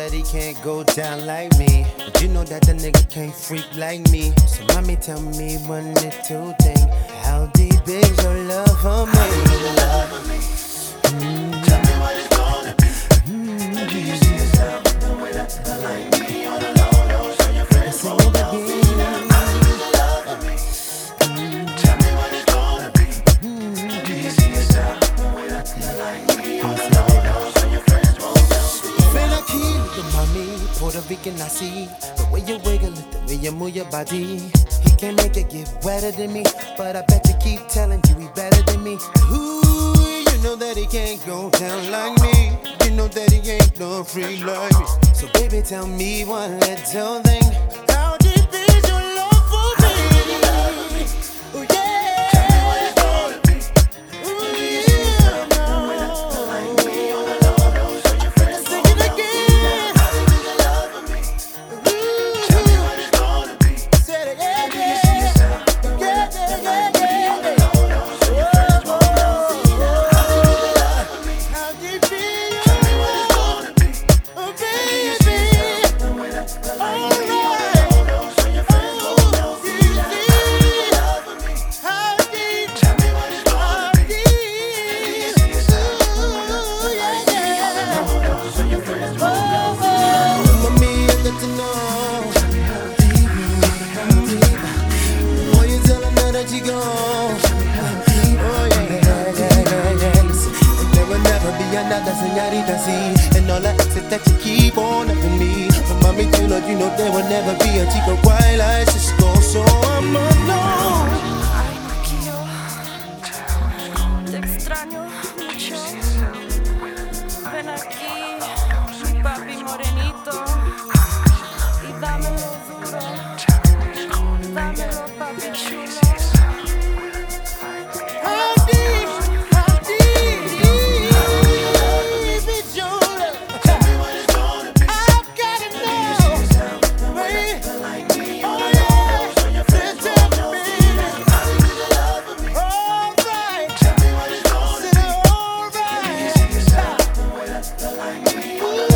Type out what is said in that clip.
that he can't go down like me. But you know that the nigga can't freak like me. So mommy, tell me one little thing. How deep is your love for me? Tell me what it's gonna be. Do you see yourself the way that you like me on the low low? So your friends won't know me. How deep is your love for me? Tell me what it's gonna be. Do you see yourself the way that you like me on the low low? So your friends won't know me. Feel like he look mommy, Puerto Rican I see. The way you wiggle it, the way you move your body. He can make it get wetter than me, but I bet you keep telling you he better than me. Ooh, you know that he can't go down like me. You know that he ain't no freak like me. So baby, tell me one little thing. How deep is your love for me? Ooh, yeah. Tell me what it's gonna be. Do you see yourself the way that you like me on the low low? So your friends won't know me. How deep is your love for me? Tell me what it's gonna be. Do you see yourself the way that you like me on the low low? So your friends won't know me. How deep is your love for me? How deep is Tell me what it's gonna be. oh Do you see yourself the way that you like me on the low low? So your friends won't know me. How deep is your love for me? How deep? Tell me what it's gonna be. Do you see yourself the way that you like me on the low low? So your friends won't know me. Mommy, I got to know. Boy, you tell her now that you gone. Oh yeah. Listen, there will never be another señorita así. And all I ask is that you keep on loving me. But mommy, you know there will never be a chica guay like Cisco. So I'm alone. Ay, Marquillo, te extraño mucho. Ven aquí, mi papi morenito, y dámelo duro, dámelo papi chulo. How deep is your love? Tell me what it's gonna be. I've gotta Do you see know. yourself the way that you like me on the low low? So your friends won't know me. How deep is your love for me? Alright, Tell me what it's gonna be. Do you alright. see yourself the way that you like me on the